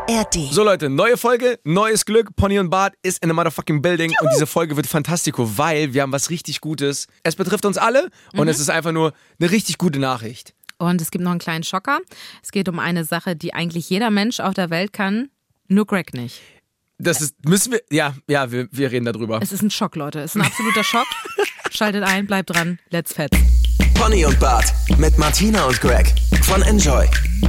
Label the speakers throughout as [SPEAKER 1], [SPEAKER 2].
[SPEAKER 1] ARD.
[SPEAKER 2] So Leute, neue Folge, neues Glück. Pony und Bart ist in the motherfucking building. Juhu. Und diese Folge wird fantastico, weil wir haben was richtig Gutes. Es betrifft uns alle und es ist einfach nur eine richtig gute Nachricht.
[SPEAKER 3] Und es gibt noch einen kleinen Schocker. Es geht um eine Sache, die eigentlich jeder Mensch auf der Welt kann, nur Greg nicht.
[SPEAKER 2] Das ist, müssen wir, wir reden darüber.
[SPEAKER 3] Es ist ein Schock, Leute. Es ist ein absoluter Schock. Schaltet ein, bleibt dran. Let's fetz.
[SPEAKER 1] Pony und Bart mit Martina und Greg von Enjoy.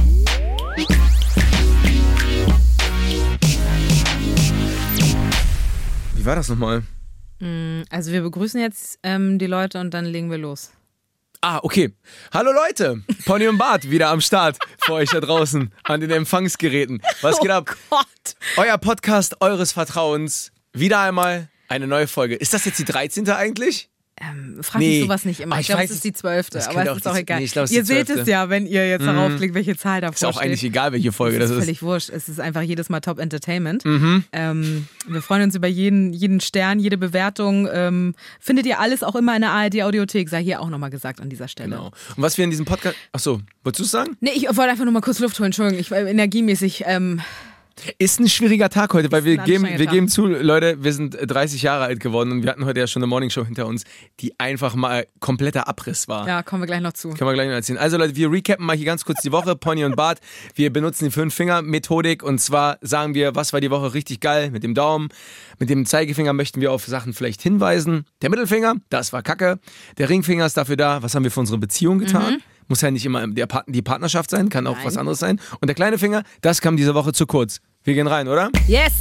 [SPEAKER 2] Wie war das nochmal?
[SPEAKER 3] Also wir begrüßen jetzt die Leute und dann legen wir los.
[SPEAKER 2] Ah, okay. Hallo Leute, Pony und Bart wieder am Start für euch da draußen an den Empfangsgeräten. Was geht ab?
[SPEAKER 3] Oh Gott.
[SPEAKER 2] Euer Podcast eures Vertrauens. Wieder einmal eine neue Folge. Ist das jetzt die 13. eigentlich?
[SPEAKER 3] Frag mich sowas nicht immer. Ich glaube, es ist die 12. Aber es ist auch egal.
[SPEAKER 2] Nee, ich glaub, es ist
[SPEAKER 3] ihr
[SPEAKER 2] die
[SPEAKER 3] seht
[SPEAKER 2] 12.
[SPEAKER 3] es ja, wenn ihr jetzt darauf klickt, welche Zahl davor steht.
[SPEAKER 2] Ist auch eigentlich egal, welche Folge das ist.
[SPEAKER 3] Völlig wurscht. Es ist einfach jedes Mal Top Entertainment. Wir freuen uns über jeden Stern, jede Bewertung. Findet ihr alles auch immer in der ARD-Audiothek, sei hier auch nochmal gesagt an dieser Stelle.
[SPEAKER 2] Genau. Und was wir in diesem Podcast... Achso, wolltest du es sagen?
[SPEAKER 3] Nee, ich wollte einfach nur mal kurz Luft holen. Entschuldigung, ich war energiemäßig...
[SPEAKER 2] Ist ein schwieriger Tag heute, weil wir
[SPEAKER 3] anstrengender
[SPEAKER 2] geben zu, Leute, wir sind 30 Jahre alt geworden und wir hatten heute ja schon eine Morningshow hinter uns, die einfach mal kompletter Abriss war.
[SPEAKER 3] Ja, kommen wir gleich noch zu.
[SPEAKER 2] Können wir gleich noch erzählen. Also Leute, wir recappen mal hier ganz kurz die Woche, Pony und Bart. Wir benutzen die 5-Finger-Methodik und zwar sagen wir, was war die Woche richtig geil mit dem Daumen. Mit dem Zeigefinger möchten wir auf Sachen vielleicht hinweisen. Der Mittelfinger, das war Kacke. Der Ringfinger ist dafür da, was haben wir für unsere Beziehung getan. Muss ja nicht immer die Partnerschaft sein, kann auch was anderes sein. Und der kleine Finger, das kam diese Woche zu kurz. Wir gehen rein, oder?
[SPEAKER 3] Yes!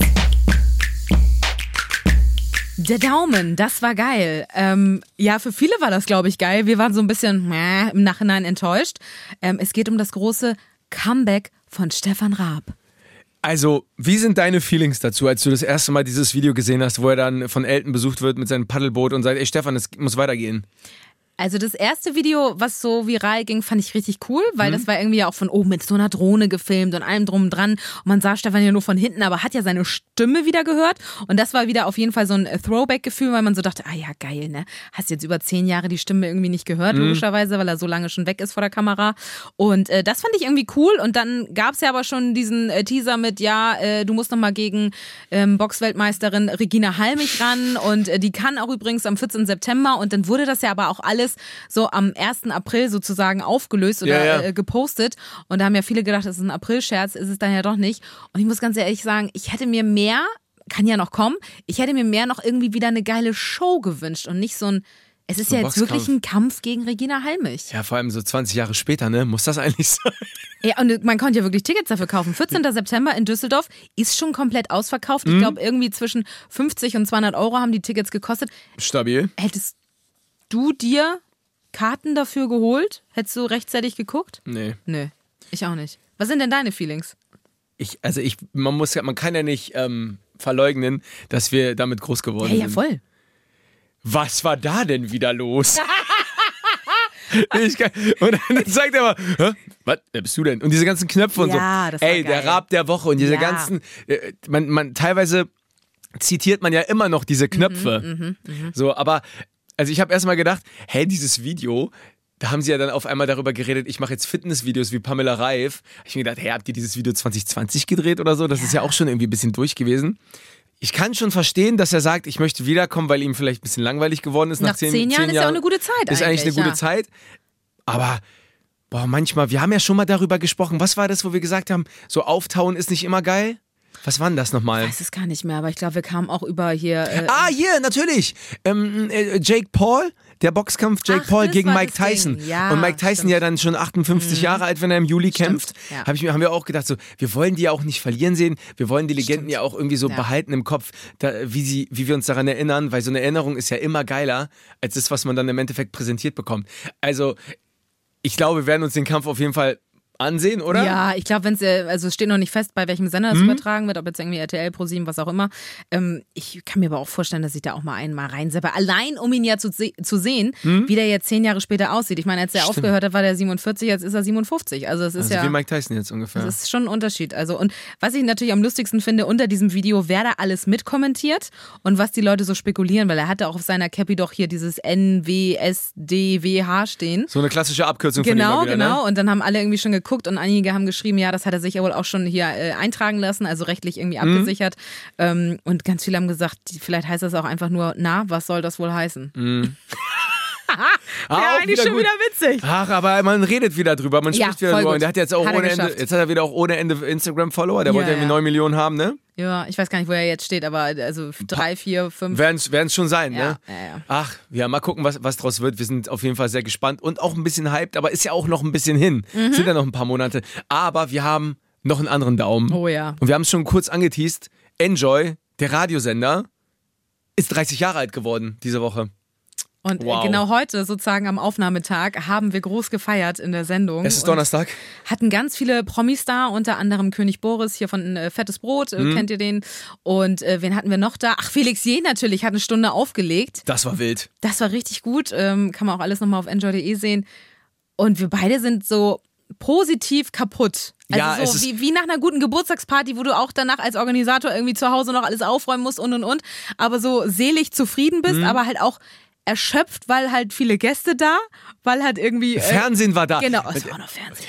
[SPEAKER 3] Der Daumen, das war geil. Ja, für viele war das, glaube ich, geil. Wir waren so ein bisschen im Nachhinein enttäuscht. Es geht um das große Comeback von Stefan Raab.
[SPEAKER 2] Also, wie sind deine Feelings dazu, als du das erste Mal dieses Video gesehen hast, wo er dann von Elton besucht wird mit seinem Paddelboot und sagt, ey Stefan, es muss weitergehen?
[SPEAKER 3] Also das erste Video, was so viral ging, fand ich richtig cool, weil das war irgendwie ja auch von oben mit so einer Drohne gefilmt und allem drum und dran. Und man sah Stefan ja nur von hinten, aber hat ja seine Stimme wieder gehört. Und das war wieder auf jeden Fall so ein Throwback-Gefühl, weil man so dachte, ah ja, geil, ne? Hast jetzt über 10 Jahre die Stimme irgendwie nicht gehört, logischerweise, weil er so lange schon weg ist vor der Kamera. Und das fand ich irgendwie cool. Und dann gab es ja aber schon diesen Teaser mit, du musst nochmal gegen Boxweltmeisterin Regina Halmich ran. Und die kann auch übrigens am 14. September. Und dann wurde das ja aber auch alles so am 1. April sozusagen aufgelöst oder gepostet. Und da haben ja viele gedacht, das ist ein April-Scherz, ist es dann ja doch nicht. Und ich muss ganz ehrlich sagen, ich hätte mir mehr, kann ja noch kommen, ich hätte mir mehr noch irgendwie wieder eine geile Show gewünscht und nicht so ein, es ist
[SPEAKER 2] so
[SPEAKER 3] ja jetzt wirklich ein Kampf gegen Regina Halmich.
[SPEAKER 2] Ja, vor allem so 20 Jahre später, ne? Muss das eigentlich sein?
[SPEAKER 3] Ja, und man konnte ja wirklich Tickets dafür kaufen. 14. September in Düsseldorf ist schon komplett ausverkauft. Ich glaube, irgendwie zwischen 50 und 200 Euro haben die Tickets gekostet.
[SPEAKER 2] Stabil.
[SPEAKER 3] Hättest du dir Karten dafür geholt? Hättest du rechtzeitig geguckt?
[SPEAKER 2] Nee.
[SPEAKER 3] Nee, ich auch nicht. Was sind denn deine Feelings?
[SPEAKER 2] Man kann ja nicht verleugnen, dass wir damit groß geworden sind.
[SPEAKER 3] Ja, voll.
[SPEAKER 2] Was war da denn wieder los? Und dann sagt er mal, hä? Was? Wer bist du denn? Und diese ganzen Knöpfe und so.
[SPEAKER 3] Das war geil.
[SPEAKER 2] Der Raab der Woche und diese ganzen, man teilweise zitiert man ja immer noch diese Knöpfe. So, aber also ich habe erstmal gedacht, hey, dieses Video, da haben sie ja dann auf einmal darüber geredet, ich mache jetzt Fitnessvideos wie Pamela Reif. Ich mir gedacht, hey, habt ihr dieses Video 2020 gedreht oder so? Das ist ja auch schon irgendwie ein bisschen durch gewesen. Ich kann schon verstehen, dass er sagt, ich möchte wiederkommen, weil ihm vielleicht ein bisschen langweilig geworden ist.
[SPEAKER 3] Nach 10 Jahren ist ja auch eine gute Zeit eigentlich.
[SPEAKER 2] Ist eigentlich eine gute Zeit. Aber manchmal, wir haben ja schon mal darüber gesprochen. Was war das, wo wir gesagt haben, so auftauen ist nicht immer geil? Was war denn das nochmal?
[SPEAKER 3] Ich weiß es gar nicht mehr, aber ich glaube, wir kamen auch über hier...
[SPEAKER 2] hier, natürlich. Jake Paul, der Boxkampf Jake Paul gegen Mike Tyson.
[SPEAKER 3] Ja,
[SPEAKER 2] und Mike Tyson ja dann schon 58 Jahre alt, wenn er im Juli kämpft.
[SPEAKER 3] Ja.
[SPEAKER 2] Haben wir auch gedacht, so, wir wollen die ja auch nicht verlieren sehen. Wir wollen die Legenden ja auch irgendwie so behalten im Kopf, wie wir uns daran erinnern, weil so eine Erinnerung ist ja immer geiler, als das, was man dann im Endeffekt präsentiert bekommt. Also, ich glaube, wir werden uns den Kampf auf jeden Fall ansehen, oder?
[SPEAKER 3] Ja, ich glaube, es steht noch nicht fest, bei welchem Sender das übertragen wird, ob jetzt irgendwie RTL, ProSieben, was auch immer. Ich kann mir aber auch vorstellen, dass ich da auch mal einmal reinseppe. Allein, um ihn ja zu sehen, wie der jetzt 10 Jahre später aussieht. Ich meine, als er aufgehört hat, war der 47, jetzt ist er 57. Also es ist
[SPEAKER 2] wie Mike Tyson jetzt ungefähr.
[SPEAKER 3] Das ist schon ein Unterschied. Also, und was ich natürlich am lustigsten finde, unter diesem Video, wer da alles mitkommentiert und was die Leute so spekulieren, weil er hatte auch auf seiner Cappy doch hier dieses NWSDWH stehen.
[SPEAKER 2] So eine klassische Abkürzung von ihm mal wieder,
[SPEAKER 3] Genau.
[SPEAKER 2] Ne?
[SPEAKER 3] Und dann haben alle irgendwie schon geguckt, geguckt und einige haben geschrieben, ja, das hat er sich ja wohl auch schon hier eintragen lassen, also rechtlich irgendwie abgesichert. Und ganz viele haben gesagt, vielleicht heißt das auch einfach nur, na, was soll das wohl heißen? Wäre eigentlich schon wieder witzig.
[SPEAKER 2] Ach, aber man redet wieder drüber, man spricht wieder drüber. Und der hat jetzt auch
[SPEAKER 3] hat
[SPEAKER 2] ohne Ende, jetzt hat er wieder auch ohne Ende Instagram-Follower, der wollte irgendwie 9 Millionen haben, ne?
[SPEAKER 3] Ja, ich weiß gar nicht, wo er jetzt steht, aber also 3, 4, 5.
[SPEAKER 2] Werden es schon sein, ne?
[SPEAKER 3] Ja.
[SPEAKER 2] Ach, ja, mal gucken, was draus wird. Wir sind auf jeden Fall sehr gespannt und auch ein bisschen hyped, aber ist ja auch noch ein bisschen hin. Sind ja noch ein paar Monate. Aber wir haben noch einen anderen Daumen.
[SPEAKER 3] Oh ja.
[SPEAKER 2] Und wir haben es schon kurz angeteast. Enjoy, der Radiosender, ist 30 Jahre alt geworden diese Woche.
[SPEAKER 3] Und genau heute, sozusagen am Aufnahmetag, haben wir groß gefeiert in der Sendung.
[SPEAKER 2] Es ist Donnerstag.
[SPEAKER 3] Hatten ganz viele Promis da, unter anderem König Boris hier von Fettes Brot, kennt ihr den? Und wen hatten wir noch da? Ach, Felix Jähn natürlich, hat eine Stunde aufgelegt.
[SPEAKER 2] Das war wild.
[SPEAKER 3] Das war richtig gut, kann man auch alles nochmal auf enjoy.de sehen. Und wir beide sind so positiv kaputt. Also
[SPEAKER 2] ja,
[SPEAKER 3] so wie nach einer guten Geburtstagsparty, wo du auch danach als Organisator irgendwie zu Hause noch alles aufräumen musst und. Aber so selig zufrieden bist, aber halt auch erschöpft, weil halt viele Gäste da, weil halt irgendwie...
[SPEAKER 2] Fernsehen war da.
[SPEAKER 3] Genau, es war auch noch Fernsehen.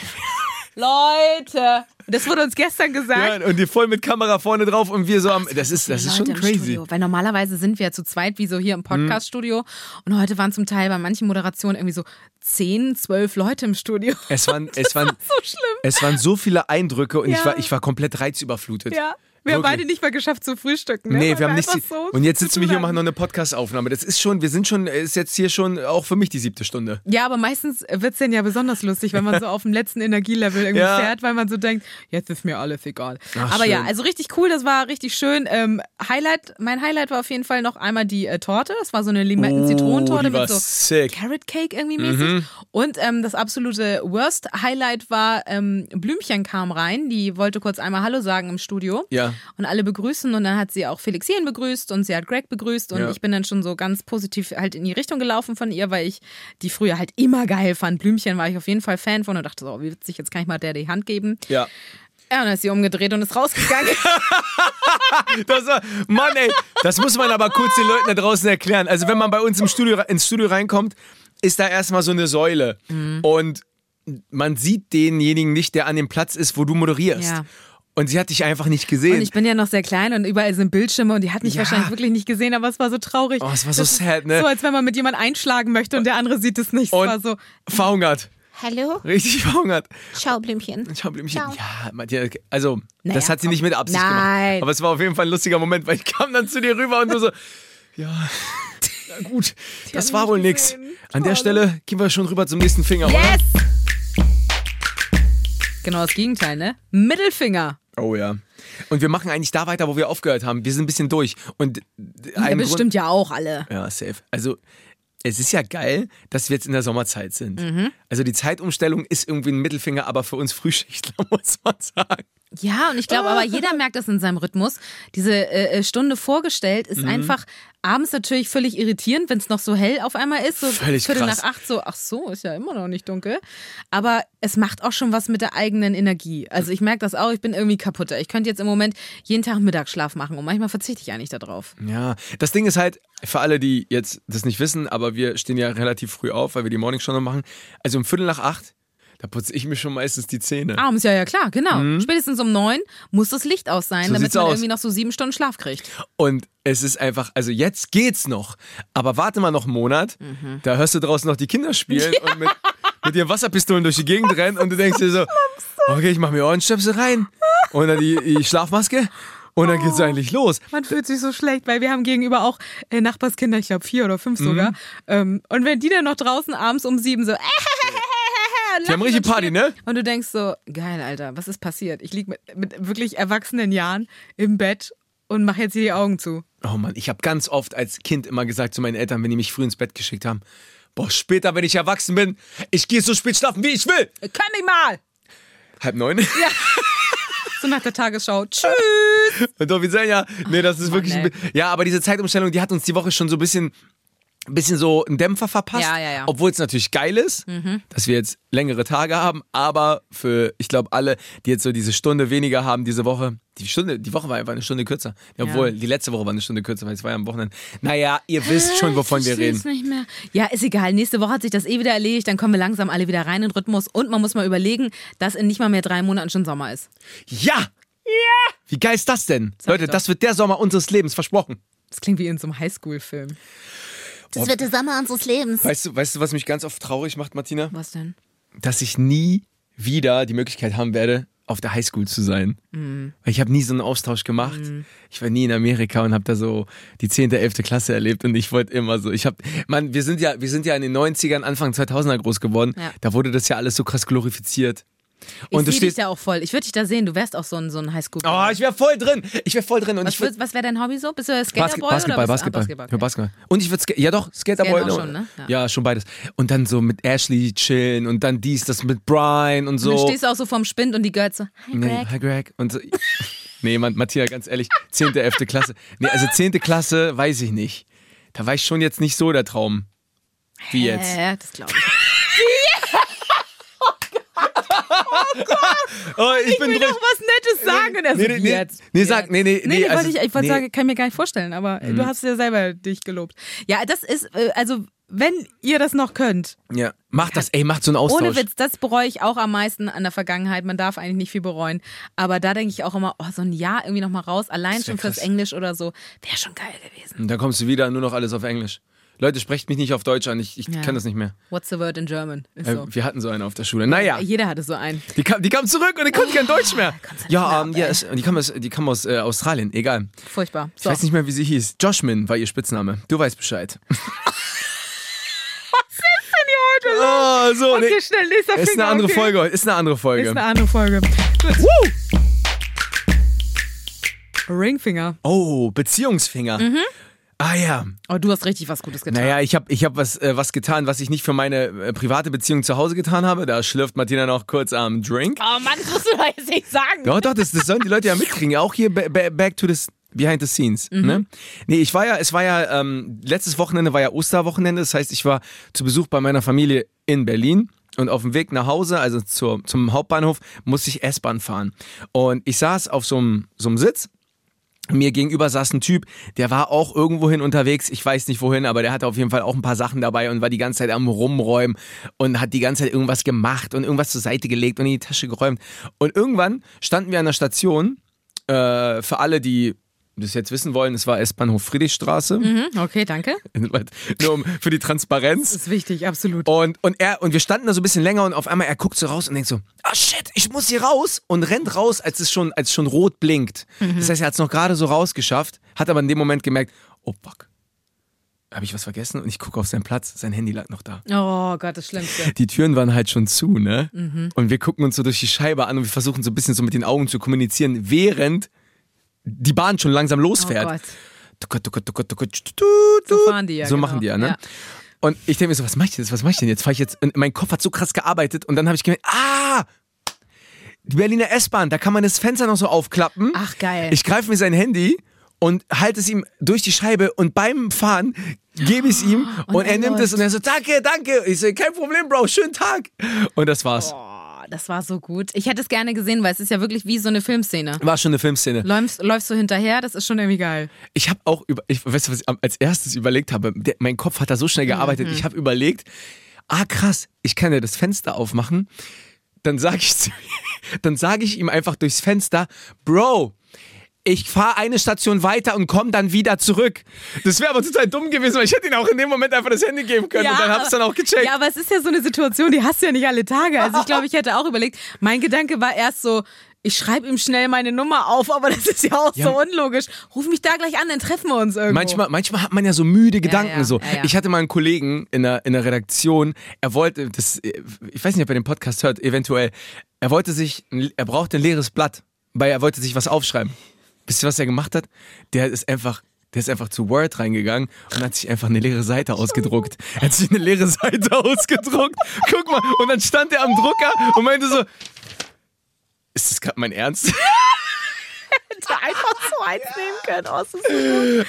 [SPEAKER 3] Leute, das wurde uns gestern gesagt.
[SPEAKER 2] Ja, und die voll mit Kamera vorne drauf und wir so am... Das ist schon crazy.
[SPEAKER 3] Studio, weil normalerweise sind wir ja zu zweit, wie so hier im Podcaststudio. Und heute waren zum Teil bei manchen Moderationen irgendwie so 10, 12 Leute im Studio.
[SPEAKER 2] Es waren
[SPEAKER 3] so schlimm.
[SPEAKER 2] Es waren so viele Eindrücke und ich war komplett reizüberflutet.
[SPEAKER 3] Ja. Wir haben beide nicht mal geschafft zu frühstücken. Ne?
[SPEAKER 2] Nee, wir haben nicht.
[SPEAKER 3] So
[SPEAKER 2] und jetzt sitzen wir hier und machen noch eine Podcast-Aufnahme. Das ist schon, ist jetzt hier schon auch für mich die 7. Stunde.
[SPEAKER 3] Ja, aber meistens wird es dann ja besonders lustig, wenn man so auf dem letzten Energielevel irgendwie fährt, weil man so denkt, jetzt ist mir alles egal.
[SPEAKER 2] Ach,
[SPEAKER 3] aber
[SPEAKER 2] schön.
[SPEAKER 3] ja, also richtig cool, das war richtig schön. Mein Highlight war auf jeden Fall noch einmal die Torte. Das war so eine Limetten-Zitronentorte mit so
[SPEAKER 2] sick.
[SPEAKER 3] Carrot Cake irgendwie mäßig. Und das absolute Worst-Highlight war, Blümchen kam rein, die wollte kurz einmal Hallo sagen im Studio.
[SPEAKER 2] Ja.
[SPEAKER 3] Und alle begrüßen und dann hat sie auch Felix Jähn begrüßt und sie hat Greg begrüßt und ich bin dann schon so ganz positiv halt in die Richtung gelaufen von ihr, weil ich die früher halt immer geil fand. Blümchen war ich auf jeden Fall Fan von und dachte so, wie witzig, jetzt kann ich mal der die Hand geben.
[SPEAKER 2] Ja.
[SPEAKER 3] Ja, und dann ist sie umgedreht und ist rausgegangen.
[SPEAKER 2] Mann, ey, das muss man aber kurz den Leuten da draußen erklären. Also wenn man bei uns ins Studio reinkommt, ist da erstmal so eine Säule und man sieht denjenigen nicht, der an dem Platz ist, wo du moderierst.
[SPEAKER 3] Ja.
[SPEAKER 2] Und sie hat dich einfach nicht gesehen.
[SPEAKER 3] Und ich bin ja noch sehr klein und überall sind Bildschirme und die hat mich wahrscheinlich wirklich nicht gesehen, aber es war so traurig.
[SPEAKER 2] Oh, es war so sad, ne?
[SPEAKER 3] So, als wenn man mit jemandem einschlagen möchte und der andere sieht es nicht. Es war so.
[SPEAKER 2] Verhungert.
[SPEAKER 3] Hallo?
[SPEAKER 2] Richtig verhungert.
[SPEAKER 3] Ciao, Blümchen.
[SPEAKER 2] Ciao, Blümchen.
[SPEAKER 3] Ciao.
[SPEAKER 2] Ja, also, das hat sie nicht mit Absicht gemacht. Aber es war auf jeden Fall ein lustiger Moment, weil ich kam dann zu dir rüber und du so, ja, na gut, das war wohl nix. An der Stelle gehen wir schon rüber zum nächsten Finger,
[SPEAKER 3] yes!
[SPEAKER 2] oder?
[SPEAKER 3] Genau das Gegenteil, ne? Mittelfinger.
[SPEAKER 2] Oh ja. Und wir machen eigentlich da weiter, wo wir aufgehört haben. Wir sind ein bisschen durch. Und
[SPEAKER 3] ja, bestimmt ja auch alle.
[SPEAKER 2] Ja, safe. Also, es ist ja geil, dass wir jetzt in der Sommerzeit sind. Also die Zeitumstellung ist irgendwie ein Mittelfinger, aber für uns Frühschichtler, muss man sagen.
[SPEAKER 3] Ja, und ich glaube, aber jeder merkt das in seinem Rhythmus. Diese Stunde vorgestellt ist einfach abends natürlich völlig irritierend, wenn es noch so hell auf einmal ist. So
[SPEAKER 2] völlig
[SPEAKER 3] Viertel
[SPEAKER 2] krass.
[SPEAKER 3] nach 8, so, ach so, ist ja immer noch nicht dunkel. Aber es macht auch schon was mit der eigenen Energie. Also ich merke das auch, ich bin irgendwie kaputter. Ich könnte jetzt im Moment jeden Tag Mittagsschlaf machen und manchmal verzichte ich eigentlich darauf.
[SPEAKER 2] Ja, das Ding ist halt, für alle, die jetzt das nicht wissen, aber wir stehen ja relativ früh auf, weil wir die Morningstunde machen. Also um 7:45, da putze ich mir schon meistens die Zähne.
[SPEAKER 3] Abends, ja, klar, genau. Spätestens um 9 muss das Licht aus sein,
[SPEAKER 2] So
[SPEAKER 3] damit
[SPEAKER 2] sieht's
[SPEAKER 3] man
[SPEAKER 2] aus.
[SPEAKER 3] irgendwie noch so 7 Stunden Schlaf kriegt.
[SPEAKER 2] Und es ist einfach, also jetzt geht's noch, aber warte mal noch einen Monat, da hörst du draußen noch die Kinder spielen und mit ihren Wasserpistolen durch die Gegend rennen und du denkst dir so, okay, ich mach mir Ohrenstöpsel rein und dann die Schlafmaske. Und dann geht's eigentlich los.
[SPEAKER 3] Man fühlt sich so schlecht, weil wir haben gegenüber auch Nachbarskinder, ich glaube 4 oder 5 sogar. Und wenn die dann noch draußen abends um 7 so
[SPEAKER 2] die haben richtig Party, ne?
[SPEAKER 3] Und du denkst so, geil, Alter, was ist passiert? Ich liege mit wirklich erwachsenen Jahren im Bett und mache jetzt hier die Augen zu.
[SPEAKER 2] Oh Mann, ich habe ganz oft als Kind immer gesagt zu meinen Eltern, wenn die mich früh ins Bett geschickt haben, boah, später, wenn ich erwachsen bin, ich gehe so spät schlafen, wie ich will.
[SPEAKER 3] Kann mich mal!
[SPEAKER 2] 8:30?
[SPEAKER 3] Ja. So nach der Tagesschau. Tschüss!
[SPEAKER 2] Und doch, wir sagen ja, nee, das ist wirklich...
[SPEAKER 3] ey.
[SPEAKER 2] Ja, aber diese Zeitumstellung, die hat uns die Woche schon so ein bisschen ein bisschen so einen Dämpfer verpasst.
[SPEAKER 3] Ja.
[SPEAKER 2] Obwohl es natürlich geil ist, dass wir jetzt längere Tage haben, aber für, ich glaube, alle, die jetzt so diese Stunde weniger haben diese Woche, die Woche war einfach eine Stunde kürzer. Obwohl, die letzte Woche war eine Stunde kürzer, weil es war ja am Wochenende. Naja, ihr wisst schon, wovon wir reden.
[SPEAKER 3] Nicht mehr. Ja, ist egal. Nächste Woche hat sich das wieder erledigt, dann kommen wir langsam alle wieder rein in den Rhythmus und man muss mal überlegen, dass in nicht mal mehr 3 Monaten schon Sommer ist.
[SPEAKER 2] Ja! Wie geil ist das denn? Leute, das wird der Sommer unseres Lebens, versprochen.
[SPEAKER 3] Das klingt wie in so einem Highschool-Film.
[SPEAKER 4] Das wird der Sommer unseres Lebens.
[SPEAKER 2] Weißt du, was mich ganz oft traurig macht, Martina?
[SPEAKER 3] Was denn?
[SPEAKER 2] Dass ich nie wieder die Möglichkeit haben werde, auf der Highschool zu sein. Weil ich habe nie so einen Austausch gemacht. Ich war nie in Amerika und habe da so die 10., 11. Klasse erlebt und ich wollte immer so, wir sind ja in den 90ern, Anfang 2000er groß geworden.
[SPEAKER 3] Ja.
[SPEAKER 2] Da wurde das ja alles so krass glorifiziert.
[SPEAKER 3] Und ich sehe dich ja auch voll. Ich würde dich da sehen. Du wärst auch so ein Highschool.
[SPEAKER 2] Oh, ich wäre voll drin. Und
[SPEAKER 3] was wäre dein Hobby so? Bist du Skaterboy
[SPEAKER 2] Basketball.
[SPEAKER 3] Basketball.
[SPEAKER 2] Ja, Basketball. Und ich würde Skaterboy.
[SPEAKER 3] Skaten auch schon, ne?
[SPEAKER 2] Ja, schon beides. Und dann so mit Ashley chillen und dann das mit Brian und so.
[SPEAKER 3] Und dann stehst du auch so vorm Spind und die Girls so, hi Greg.
[SPEAKER 2] Hi Greg. Und so. Nee, Matthias, ganz ehrlich, 10., 11. Klasse. Nee, also 10. Klasse weiß ich nicht. Da war ich schon jetzt nicht so der Traum. Wie jetzt.
[SPEAKER 3] Das glaube ich.
[SPEAKER 2] Oh, ich
[SPEAKER 3] will doch was Nettes sagen. Und er so, jetzt. Ich wollte sagen, kann mir gar nicht vorstellen, aber du hast ja selber dich gelobt. Ja, das ist, also, wenn ihr das noch könnt.
[SPEAKER 2] Ja, macht so einen Austausch.
[SPEAKER 3] Ohne Witz, das bereue ich auch am meisten an der Vergangenheit. Man darf eigentlich nicht viel bereuen. Aber da denke ich auch immer, so ein Jahr irgendwie nochmal raus, allein schon fürs Englisch oder so, wäre schon geil gewesen.
[SPEAKER 2] Und dann kommst du wieder, nur noch alles auf Englisch. Leute, sprecht mich nicht auf Deutsch an, ich kann das nicht mehr.
[SPEAKER 3] What's the word in German? Ist so.
[SPEAKER 2] Wir hatten so einen auf der Schule. Naja.
[SPEAKER 3] Jeder hatte so einen.
[SPEAKER 2] Die kam zurück und die konnte kein Deutsch mehr. Die kam aus Australien, egal.
[SPEAKER 3] Furchtbar.
[SPEAKER 2] So. Ich weiß nicht mehr, wie sie hieß. Joshmin war ihr Spitzname. Du weißt Bescheid.
[SPEAKER 3] Was ist denn hier heute los?
[SPEAKER 2] So,
[SPEAKER 3] okay, schnell, nächster Finger.
[SPEAKER 2] Ist eine andere Folge heute. Ist eine andere Folge.
[SPEAKER 3] Gut. Ringfinger.
[SPEAKER 2] Oh, Beziehungsfinger. Ah ja.
[SPEAKER 3] Oh, du hast richtig was Gutes getan.
[SPEAKER 2] Naja, ich hab was getan, was ich nicht für meine private Beziehung zu Hause getan habe. Da schlürft Martina noch kurz am Drink.
[SPEAKER 3] Oh Mann, das musst du doch jetzt nicht sagen.
[SPEAKER 2] Doch, das sollen die Leute ja mitkriegen. Auch hier back to this behind the scenes. Ne? Nee, es war ja, letztes Wochenende war ja Osterwochenende. Das heißt, ich war zu Besuch bei meiner Familie in Berlin. Und auf dem Weg nach Hause, also zum Hauptbahnhof, musste ich S-Bahn fahren. Und ich saß auf so einem Sitz. Mir gegenüber saß ein Typ, der war auch irgendwohin unterwegs, ich weiß nicht wohin, aber der hatte auf jeden Fall auch ein paar Sachen dabei und war die ganze Zeit am Rumräumen und hat die ganze Zeit irgendwas gemacht und irgendwas zur Seite gelegt und in die Tasche geräumt. Und irgendwann standen wir an der Station, für alle, die das jetzt wissen wollen, es war S-Bahnhof Friedrichstraße.
[SPEAKER 3] Okay, danke.
[SPEAKER 2] Nur für die Transparenz.
[SPEAKER 3] Das ist wichtig, absolut.
[SPEAKER 2] Und wir standen da so ein bisschen länger und auf einmal, er guckt so raus und denkt so, shit, ich muss hier raus und rennt raus, als es schon rot blinkt. Das heißt, er hat es noch gerade so rausgeschafft, hat aber in dem Moment gemerkt, oh fuck, habe ich was vergessen? Und ich gucke auf seinen Platz, sein Handy lag noch da.
[SPEAKER 3] Oh Gott, das Schlimmste.
[SPEAKER 2] Die Türen waren halt schon zu, ne? Und wir gucken uns so durch die Scheibe an und wir versuchen so ein bisschen so mit den Augen zu kommunizieren, während die Bahn schon langsam losfährt.
[SPEAKER 3] Oh Gott. So fahren die ja.
[SPEAKER 2] So machen die ja, ne? Ja. Und ich denke mir so, was mach ich denn jetzt? Fahr ich jetzt? Und mein Kopf hat so krass gearbeitet und dann habe ich gemerkt, die Berliner S-Bahn, da kann man das Fenster noch so aufklappen.
[SPEAKER 3] Ach, geil.
[SPEAKER 2] Ich greife mir sein Handy und halte es ihm durch die Scheibe und beim Fahren gebe ich es ihm und er nimmt es und er so, danke. Ich so, kein Problem, Bro, schönen Tag. Und das war's.
[SPEAKER 3] Das war so gut. Ich hätte es gerne gesehen, weil es ist ja wirklich wie so eine Filmszene.
[SPEAKER 2] War schon eine Filmszene.
[SPEAKER 3] Läufst du hinterher, das ist schon irgendwie geil.
[SPEAKER 2] Ich habe auch, weißt du, was ich als erstes überlegt habe? Mein Kopf hat da so schnell gearbeitet. Ich habe überlegt, krass, ich kann ja das Fenster aufmachen. Dann sage ich ihm einfach durchs Fenster, Bro, ich fahre eine Station weiter und komme dann wieder zurück. Das wäre aber total dumm gewesen, weil ich hätte ihm auch in dem Moment einfach das Handy geben können und dann habe ich es dann auch gecheckt.
[SPEAKER 3] Ja, aber es ist ja so eine Situation, die hast du ja nicht alle Tage. Also ich glaube, ich hätte auch überlegt, mein Gedanke war erst so, ich schreibe ihm schnell meine Nummer auf, aber das ist ja auch so unlogisch. Ruf mich da gleich an, dann treffen wir uns irgendwo.
[SPEAKER 2] Manchmal hat man ja so müde Gedanken.
[SPEAKER 3] Ja.
[SPEAKER 2] Ich hatte mal einen Kollegen in der Redaktion, er wollte, ich weiß nicht, ob er den Podcast hört, eventuell, er brauchte ein leeres Blatt, weil er wollte sich was aufschreiben. Wisst ihr, was er gemacht hat? Der ist einfach zu Word reingegangen und hat sich einfach eine leere Seite ausgedruckt. Er hat sich eine leere Seite ausgedruckt. Guck mal. Und dann stand er am Drucker und meinte so, ist das gerade mein Ernst?
[SPEAKER 3] einfach so eins nehmen können. Oh, das ist so gut.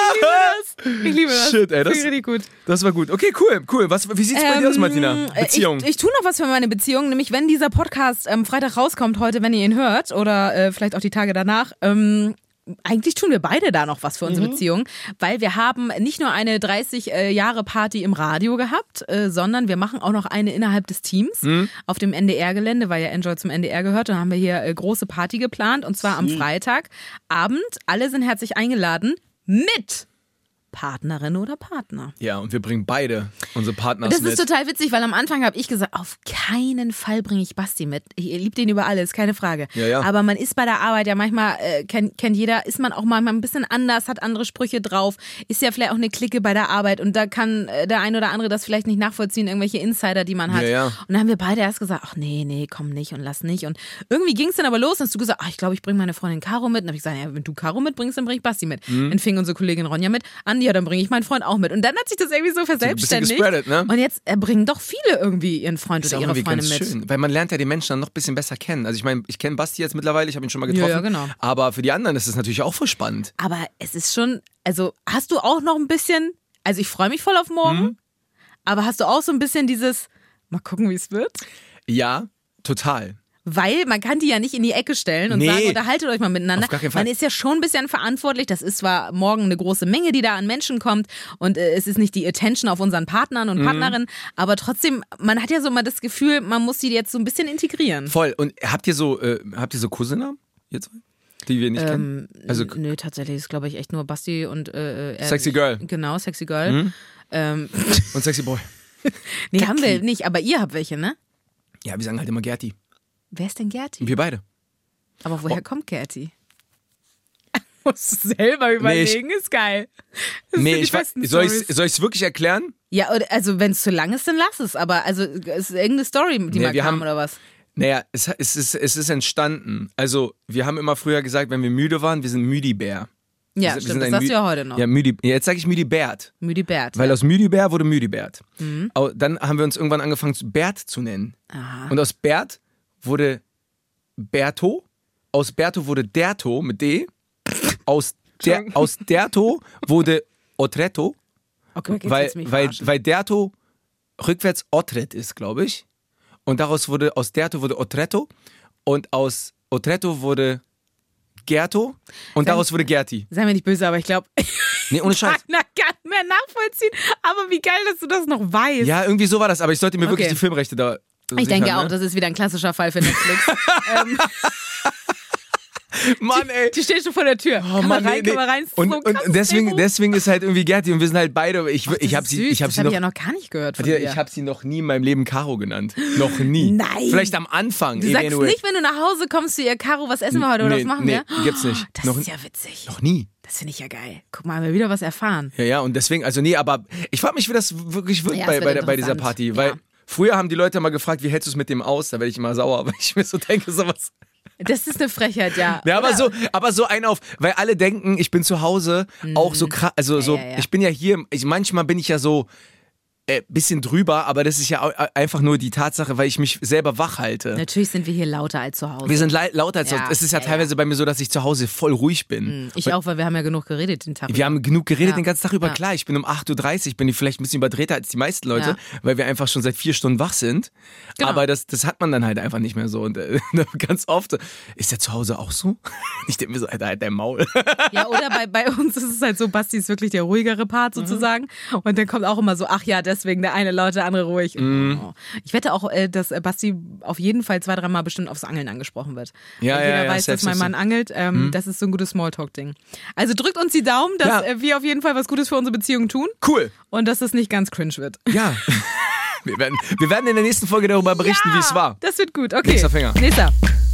[SPEAKER 3] Ich liebe das.
[SPEAKER 2] Shit, ey, das
[SPEAKER 3] ist richtig gut.
[SPEAKER 2] Das war gut. Okay, cool. Wie sieht's bei dir aus, Martina? Beziehung.
[SPEAKER 3] Ich tue noch was für meine Beziehung, nämlich wenn dieser Podcast Freitag rauskommt heute, wenn ihr ihn hört oder vielleicht auch die Tage danach, eigentlich tun wir beide da noch was für unsere Beziehung, weil wir haben nicht nur eine 30-Jahre-Party im Radio gehabt, sondern wir machen auch noch eine innerhalb des Teams auf dem NDR-Gelände, weil ja Enjoy zum NDR gehört. Und haben wir hier große Party geplant und zwar am Freitagabend. Alle sind herzlich eingeladen mit Partnerin oder Partner.
[SPEAKER 2] Ja, und wir bringen beide unsere Partners
[SPEAKER 3] Das
[SPEAKER 2] mit.
[SPEAKER 3] ist total witzig, weil am Anfang habe ich gesagt, auf keinen Fall bringe ich Basti mit. Ich liebe den über alles, keine Frage.
[SPEAKER 2] Ja.
[SPEAKER 3] Aber man ist bei der Arbeit ja manchmal, kennt jeder, ist man auch manchmal ein bisschen anders, hat andere Sprüche drauf, ist ja vielleicht auch eine Clique bei der Arbeit und da kann der ein oder andere das vielleicht nicht nachvollziehen, irgendwelche Insider, die man hat.
[SPEAKER 2] Ja.
[SPEAKER 3] Und dann haben wir beide erst gesagt, ach nee, komm nicht und lass nicht. Und irgendwie ging es dann aber los, dann hast du gesagt, ach, ich glaube, ich bringe meine Freundin Caro mit. Und dann habe ich gesagt, ja, wenn du Caro mitbringst, dann bringe ich Basti mit. Dann fing unsere Kollegin Ronja mit an, ja, dann bringe ich meinen Freund auch mit. Und dann hat sich das irgendwie so verselbstständigt.
[SPEAKER 2] gespreadet, ne?
[SPEAKER 3] Und jetzt bringen doch viele irgendwie ihren Freund
[SPEAKER 2] ist
[SPEAKER 3] oder
[SPEAKER 2] auch
[SPEAKER 3] ihre
[SPEAKER 2] irgendwie
[SPEAKER 3] Freundin
[SPEAKER 2] ganz
[SPEAKER 3] mit.
[SPEAKER 2] schön, weil man lernt ja die Menschen dann noch ein bisschen besser kennen. Also ich meine, ich kenne Basti jetzt mittlerweile, ich habe ihn schon mal getroffen.
[SPEAKER 3] Ja, genau.
[SPEAKER 2] Aber für die anderen ist es natürlich auch voll spannend.
[SPEAKER 3] Aber es ist schon, also hast du auch noch ein bisschen, also ich freue mich voll auf morgen, aber hast du auch so ein bisschen dieses, mal gucken, wie es wird?
[SPEAKER 2] Ja, total.
[SPEAKER 3] Weil man kann die ja nicht in die Ecke stellen und sagen, unterhaltet euch mal miteinander.
[SPEAKER 2] Auf gar keinen Fall.
[SPEAKER 3] Man ist ja schon ein bisschen verantwortlich. Das ist zwar morgen eine große Menge, die da an Menschen kommt und es ist nicht die Attention auf unseren Partnern und Partnerinnen, aber trotzdem, man hat ja so mal das Gefühl, man muss die jetzt so ein bisschen integrieren.
[SPEAKER 2] Voll. Und habt ihr so Cousinen jetzt, die wir nicht kennen? Also
[SPEAKER 3] Nö, tatsächlich ist, glaube ich, echt nur Basti und
[SPEAKER 2] Sexy Girl.
[SPEAKER 3] Genau, Sexy Girl.
[SPEAKER 2] Und Sexy Boy.
[SPEAKER 3] Nee, haben wir nicht, aber ihr habt welche, ne?
[SPEAKER 2] Ja, wir sagen halt immer Gerti.
[SPEAKER 3] Wer ist denn Gerti?
[SPEAKER 2] Wir beide.
[SPEAKER 3] Aber woher kommt Gerti? Musst du selber überlegen, ist geil. Das sind die besten
[SPEAKER 2] soll ich
[SPEAKER 3] Storys.
[SPEAKER 2] es wirklich erklären?
[SPEAKER 3] Ja, also wenn es zu lang ist, dann lass es. Aber also ist irgendeine Story, die mal kam oder was?
[SPEAKER 2] Naja, es ist entstanden. Also, wir haben immer früher gesagt, wenn wir müde waren, wir sind Müdibär.
[SPEAKER 3] Ja,
[SPEAKER 2] wir
[SPEAKER 3] stimmt,
[SPEAKER 2] sind
[SPEAKER 3] das
[SPEAKER 2] ein
[SPEAKER 3] sagst du ja heute noch.
[SPEAKER 2] Ja, jetzt sage ich Müdibert.
[SPEAKER 3] Müdibert.
[SPEAKER 2] Weil aus Müdibär wurde Müdibert. Dann haben wir uns irgendwann angefangen, Bert zu nennen.
[SPEAKER 3] Aha.
[SPEAKER 2] Und aus Bert wurde Berto. Aus Berto wurde Derto mit D. Aus Derto wurde Otretto.
[SPEAKER 3] Okay, jetzt willst du mich verarschen.
[SPEAKER 2] Weil Derto rückwärts Otret ist, glaube ich. Und aus Derto wurde Otretto. Und aus Otretto wurde Gerto. Und daraus wurde Gerti.
[SPEAKER 3] Sei mir nicht böse, aber ich glaube,
[SPEAKER 2] Nee, ohne Scheiß.
[SPEAKER 3] keiner kann mehr nachvollziehen. Aber wie geil, dass du das noch weißt.
[SPEAKER 2] Ja, irgendwie so war das. Aber ich sollte mir wirklich die Filmrechte da
[SPEAKER 3] Ich denke
[SPEAKER 2] sichern,
[SPEAKER 3] auch, das ist wieder ein klassischer Fall für Netflix.
[SPEAKER 2] Mann, ey.
[SPEAKER 3] Die steht schon vor der Tür.
[SPEAKER 2] Oh, Mann,
[SPEAKER 3] kann man rein.
[SPEAKER 2] Und
[SPEAKER 3] deswegen
[SPEAKER 2] deswegen ist halt irgendwie Gerti und wir sind halt beide. Ich habe sie
[SPEAKER 3] das habe ich ja noch gar nicht gehört von dir.
[SPEAKER 2] Ich habe sie noch nie in meinem Leben Caro genannt. Noch nie.
[SPEAKER 3] Nein.
[SPEAKER 2] Vielleicht am Anfang.
[SPEAKER 3] Du sagst nicht, wenn du nach Hause kommst zu ihr, Caro, was essen wir heute oder was machen wir?
[SPEAKER 2] Gibt's nicht.
[SPEAKER 3] Das ist ja witzig.
[SPEAKER 2] Noch nie.
[SPEAKER 3] Das finde ich ja geil. Guck mal, haben wir wieder was erfahren.
[SPEAKER 2] Ja, und deswegen, also nee, aber ich frage mich, wie das wirklich wird
[SPEAKER 3] Ja,
[SPEAKER 2] bei
[SPEAKER 3] es wird
[SPEAKER 2] dieser
[SPEAKER 3] interessant.
[SPEAKER 2] Party. Weil
[SPEAKER 3] Ja.
[SPEAKER 2] früher haben die Leute mal gefragt, wie hältst du es mit dem aus? Da werde ich immer sauer, weil ich mir so denke, sowas.
[SPEAKER 3] Das ist eine Frechheit, ja.
[SPEAKER 2] Ja,
[SPEAKER 3] Oder?
[SPEAKER 2] aber so ein auf, weil alle denken, ich bin zu Hause auch so krass, also so,
[SPEAKER 3] ja.
[SPEAKER 2] ich bin ja hier, manchmal bin ich ja so bisschen drüber, aber das ist ja einfach nur die Tatsache, weil ich mich selber wach halte.
[SPEAKER 3] Natürlich sind wir hier lauter als zu Hause.
[SPEAKER 2] Wir sind lauter als
[SPEAKER 3] Ja,
[SPEAKER 2] es ist ja teilweise bei mir so, dass ich zu Hause voll ruhig bin.
[SPEAKER 3] Ich auch, weil wir haben ja genug geredet den Tag.
[SPEAKER 2] Wir haben genug geredet
[SPEAKER 3] Ja.
[SPEAKER 2] den ganzen Tag über.
[SPEAKER 3] Ja.
[SPEAKER 2] Klar, ich bin um 8.30 Uhr, bin ich vielleicht ein bisschen überdrehter als die meisten Leute,
[SPEAKER 3] Ja.
[SPEAKER 2] weil wir einfach schon seit 4 Stunden wach sind.
[SPEAKER 3] Genau.
[SPEAKER 2] Aber das hat man dann halt einfach nicht mehr so. Und ganz oft, ist der zu Hause auch so? Ich denke mir so, Alter, halt dein Maul.
[SPEAKER 3] Ja, oder bei uns ist es halt so, Basti ist wirklich der ruhigere Part sozusagen. Und dann kommt auch immer so, ach ja, deswegen der eine laut, der andere ruhig. Oh. Ich wette auch, dass Basti auf jeden Fall 2-3 Mal bestimmt aufs Angeln angesprochen wird.
[SPEAKER 2] Ja,
[SPEAKER 3] Weil jeder
[SPEAKER 2] ja,
[SPEAKER 3] weiß, dass mein
[SPEAKER 2] safe.
[SPEAKER 3] Mann angelt. Das ist so ein gutes Smalltalk-Ding. Also drückt uns die Daumen, dass wir auf jeden Fall was Gutes für unsere Beziehung tun.
[SPEAKER 2] Cool.
[SPEAKER 3] Und dass das nicht ganz cringe wird.
[SPEAKER 2] Ja. Wir werden in der nächsten Folge darüber berichten, wie es war.
[SPEAKER 3] Das wird gut, okay.
[SPEAKER 2] Nächster Finger.
[SPEAKER 3] Nächster.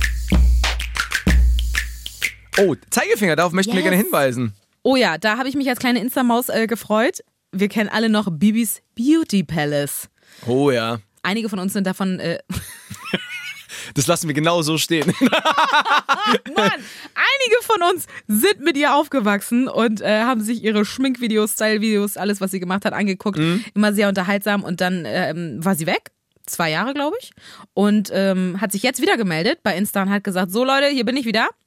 [SPEAKER 2] Oh, Zeigefinger, darauf möchten wir
[SPEAKER 3] Yes.
[SPEAKER 2] gerne hinweisen.
[SPEAKER 3] Oh ja, da habe ich mich als kleine Insta-Maus gefreut. Wir kennen alle noch Bibis Beauty Palace.
[SPEAKER 2] Oh ja.
[SPEAKER 3] Einige von uns sind davon...
[SPEAKER 2] Das lassen wir genau so stehen.
[SPEAKER 3] Mann, einige von uns sind mit ihr aufgewachsen und haben sich ihre Schminkvideos, Style-Videos, alles, was sie gemacht hat, angeguckt. Immer sehr unterhaltsam und dann war sie weg. 2 Jahre, glaube ich. Und hat sich jetzt wieder gemeldet bei Insta und hat gesagt, so Leute, hier bin ich wieder.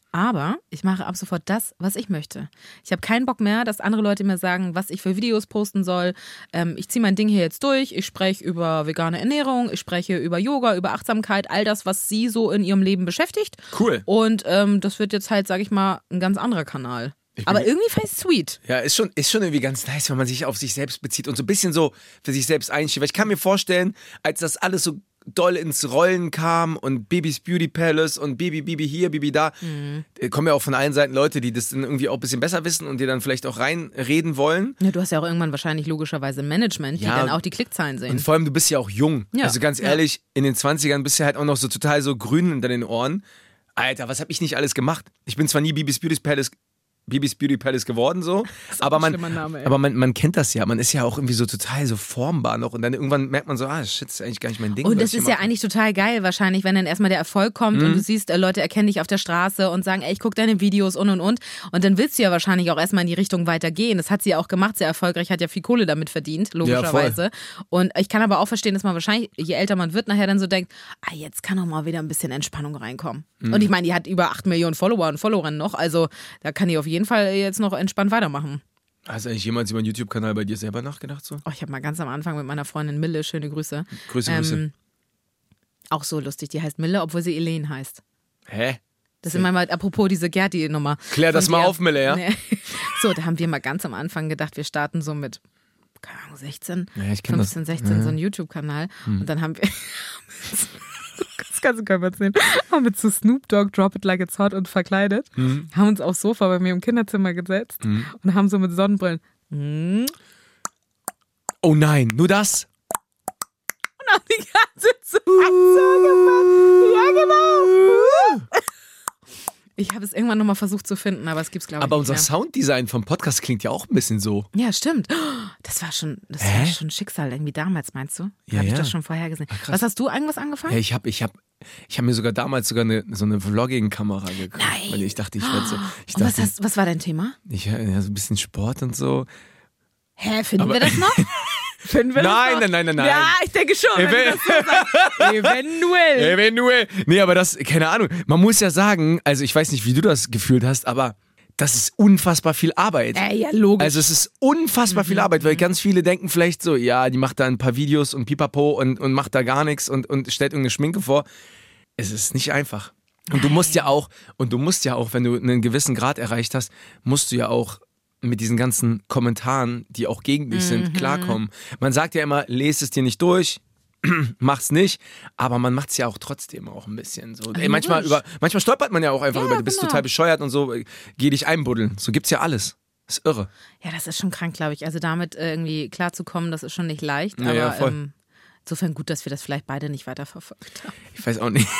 [SPEAKER 3] Aber ich mache ab sofort das, was ich möchte. Ich habe keinen Bock mehr, dass andere Leute mir sagen, was ich für Videos posten soll. Ich ziehe mein Ding hier jetzt durch. Ich spreche über vegane Ernährung, ich spreche über Yoga, über Achtsamkeit, all das, was sie so in ihrem Leben beschäftigt.
[SPEAKER 2] Cool.
[SPEAKER 3] Und das wird jetzt halt, sag ich mal, ein ganz anderer Kanal. Aber irgendwie fand ich es sweet.
[SPEAKER 2] Ja, ist schon irgendwie ganz nice, wenn man sich auf sich selbst bezieht und so ein bisschen so für sich selbst einsteht. Weil ich kann mir vorstellen, als das alles so doll ins Rollen kam und Bibis Beauty Palace und Bibi hier, Bibi da, kommen ja auch von allen Seiten Leute, die das dann irgendwie auch ein bisschen besser wissen und dir dann vielleicht auch reinreden wollen.
[SPEAKER 3] Ja, du hast ja auch irgendwann wahrscheinlich logischerweise ein Management, die dann auch die Klickzahlen sehen.
[SPEAKER 2] Und vor allem, du bist ja auch jung. Ja. Also ganz ehrlich, in den 20ern bist du halt auch noch so total so grün hinter den Ohren. Alter, was hab ich nicht alles gemacht? Ich bin zwar nie Bibis Beauty Palace geworden so, aber man kennt das ja, man ist ja auch irgendwie so total so formbar noch und dann irgendwann merkt man so, shit, das ist eigentlich gar nicht mein Ding.
[SPEAKER 3] Und das ist ja eigentlich total geil wahrscheinlich, wenn dann erstmal der Erfolg kommt und du siehst, Leute erkennen dich auf der Straße und sagen, ey, ich gucke deine Videos und dann willst du ja wahrscheinlich auch erstmal in die Richtung weitergehen. Das hat sie ja auch gemacht, sehr erfolgreich, hat ja viel Kohle damit verdient, logischerweise. Ja, und ich kann aber auch verstehen, dass man wahrscheinlich, je älter man wird, nachher dann so denkt, jetzt kann auch mal wieder ein bisschen Entspannung reinkommen. Und ich meine, die hat über 8 Millionen Follower und Followerinnen noch, also da kann die auf jeden Fall jetzt noch entspannt weitermachen.
[SPEAKER 2] Hast du eigentlich jemals über einen YouTube-Kanal bei dir selber nachgedacht? So?
[SPEAKER 3] Ich habe mal ganz am Anfang mit meiner Freundin Mille, schöne Grüße.
[SPEAKER 2] Grüße.
[SPEAKER 3] Auch so lustig, die heißt Mille, obwohl sie Elaine heißt.
[SPEAKER 2] Hä?
[SPEAKER 3] Das ist immer mal, apropos diese Gerti-Nummer.
[SPEAKER 2] Klär das mal auf, Mille, ja?
[SPEAKER 3] Nee. So, da haben wir mal ganz am Anfang gedacht, wir starten so mit, keine Ahnung, 16, 15, 16, so einen YouTube-Kanal. Und dann haben wir... Das kannst du gar nicht erzählen. Haben wir zu Snoop Dogg Drop It Like It's Hot und verkleidet. Haben uns aufs Sofa bei mir im Kinderzimmer gesetzt und haben so mit Sonnenbrillen.
[SPEAKER 2] Oh nein, nur das?
[SPEAKER 3] Und haben die ganze Zeit so gemacht. Ja, genau. Ich habe es irgendwann nochmal versucht zu finden, aber es gibt's, glaube ich,
[SPEAKER 2] aber
[SPEAKER 3] nicht
[SPEAKER 2] unser
[SPEAKER 3] mehr.
[SPEAKER 2] Sounddesign vom Podcast klingt ja auch ein bisschen so.
[SPEAKER 3] Ja, stimmt. Das war schon Schicksal irgendwie damals, meinst du?
[SPEAKER 2] Ja,
[SPEAKER 3] Habe ich das schon vorher gesehen. Was hast du irgendwas angefangen?
[SPEAKER 2] Ja, ich hab mir sogar damals so eine Vlogging-Kamera gekauft.
[SPEAKER 3] Nein.
[SPEAKER 2] Weil ich dachte, ich werde so...
[SPEAKER 3] Und was war dein Thema?
[SPEAKER 2] So ein bisschen Sport und so.
[SPEAKER 3] Hä, finden wir das noch? Finden wir
[SPEAKER 2] Nein.
[SPEAKER 3] das noch? Ja, ich denke schon, wenn du das so sagst. Eventuell.
[SPEAKER 2] Nee, aber das, keine Ahnung. Man muss ja sagen, also ich weiß nicht, wie du das gefühlt hast, aber das ist unfassbar viel Arbeit.
[SPEAKER 3] Ja, logisch.
[SPEAKER 2] Also es ist unfassbar viel Arbeit, weil ganz viele denken vielleicht so, ja, die macht da ein paar Videos und pipapo und macht da gar nichts und stellt irgendeine Schminke vor. Es ist nicht einfach. Und du musst ja auch, wenn du einen gewissen Grad erreicht hast, musst du ja auch mit diesen ganzen Kommentaren, die auch gegen dich sind, klarkommen. Man sagt ja immer, lest es dir nicht durch, mach's nicht, aber man macht's ja auch trotzdem auch ein bisschen so. Ey, manchmal stolpert man ja auch einfach über, du bist total bescheuert und so, geh dich einbuddeln. So gibt's ja alles. Das ist irre.
[SPEAKER 3] Ja, das ist schon krank, glaube ich. Also damit irgendwie klarzukommen, das ist schon nicht leicht,
[SPEAKER 2] Ja,
[SPEAKER 3] aber
[SPEAKER 2] voll.
[SPEAKER 3] insofern gut, dass wir das vielleicht beide nicht weiterverfolgt haben.
[SPEAKER 2] Ich weiß auch nicht.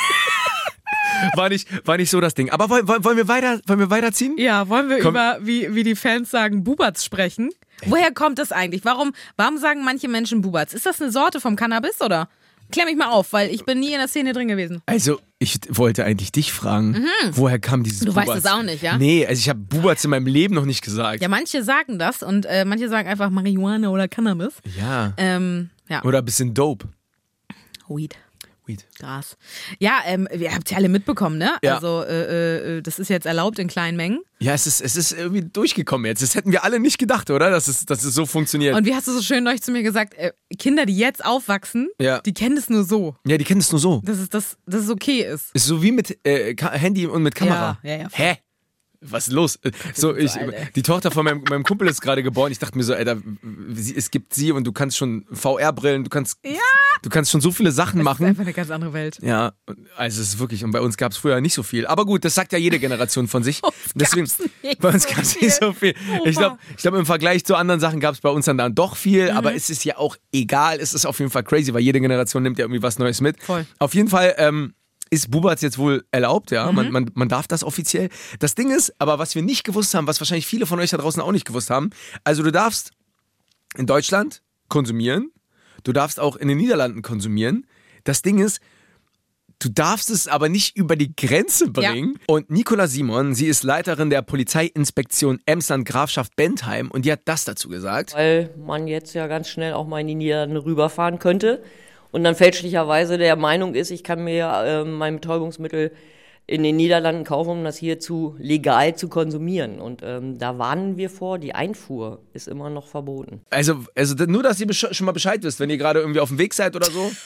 [SPEAKER 2] War nicht so das Ding. Aber wollen wir weiterziehen?
[SPEAKER 3] Ja, wollen wir über, wie die Fans sagen, Bubatz sprechen? Woher kommt das eigentlich? Warum sagen manche Menschen Bubatz? Ist das eine Sorte vom Cannabis oder? Klär mich mal auf, weil ich bin nie in der Szene drin gewesen.
[SPEAKER 2] Also, ich wollte eigentlich dich fragen, woher kam dieses
[SPEAKER 3] Du
[SPEAKER 2] Bubatz?
[SPEAKER 3] weißt es auch nicht, ja?
[SPEAKER 2] Nee, also ich habe Bubatz in meinem Leben noch nicht gesagt.
[SPEAKER 3] Ja, manche sagen das und manche sagen einfach Marihuana oder Cannabis.
[SPEAKER 2] Ja.
[SPEAKER 3] Ja.
[SPEAKER 2] Oder ein bisschen Dope.
[SPEAKER 3] Weed. Gras. Ja, ihr habt ja alle mitbekommen, ne?
[SPEAKER 2] Ja.
[SPEAKER 3] Also das ist jetzt erlaubt in kleinen Mengen.
[SPEAKER 2] Ja, es ist irgendwie durchgekommen jetzt. Das hätten wir alle nicht gedacht, oder? Dass es so funktioniert.
[SPEAKER 3] Und wie hast du so schön neulich zu mir gesagt, Kinder, die jetzt aufwachsen,
[SPEAKER 2] Ja.
[SPEAKER 3] die kennen es nur so.
[SPEAKER 2] Ja, die kennen es nur so.
[SPEAKER 3] Dass es okay ist.
[SPEAKER 2] Ist so wie mit Handy und mit Kamera.
[SPEAKER 3] Ja.
[SPEAKER 2] Hä? Was ist los? Die Tochter von meinem Kumpel ist gerade geboren. Ich dachte mir so, Alter, es gibt sie und du kannst schon VR-Brillen, du kannst schon so viele Sachen machen.
[SPEAKER 3] Das ist einfach eine ganz andere Welt.
[SPEAKER 2] Ja, also es ist wirklich, und bei uns gab es früher nicht so viel. Aber gut, das sagt ja jede Generation von sich. Deswegen, bei uns gab es nicht so viel. Ich glaube, im Vergleich zu anderen Sachen gab es bei uns dann doch viel, aber es ist ja auch egal. Es ist auf jeden Fall crazy, weil jede Generation nimmt ja irgendwie was Neues mit.
[SPEAKER 3] Voll.
[SPEAKER 2] Auf jeden Fall ist Bubatz jetzt wohl erlaubt, ja, man darf das offiziell. Das Ding ist, aber was wir nicht gewusst haben, was wahrscheinlich viele von euch da draußen auch nicht gewusst haben, also du darfst in Deutschland konsumieren, du darfst auch in den Niederlanden konsumieren. Das Ding ist, du darfst es aber nicht über die Grenze bringen. Ja. Und Nicola Simon, sie ist Leiterin der Polizeiinspektion Emsland-Grafschaft Bentheim und die hat das dazu gesagt.
[SPEAKER 5] Weil man jetzt ja ganz schnell auch mal in die Niederlande rüberfahren könnte und dann fälschlicherweise der Meinung ist, ich kann mir mein Betäubungsmittel in den Niederlanden kaufen, um das hier legal zu konsumieren. Und da warnen wir vor, die Einfuhr ist immer noch verboten.
[SPEAKER 2] Also nur, dass ihr schon mal Bescheid wisst, wenn ihr gerade irgendwie auf dem Weg seid oder so.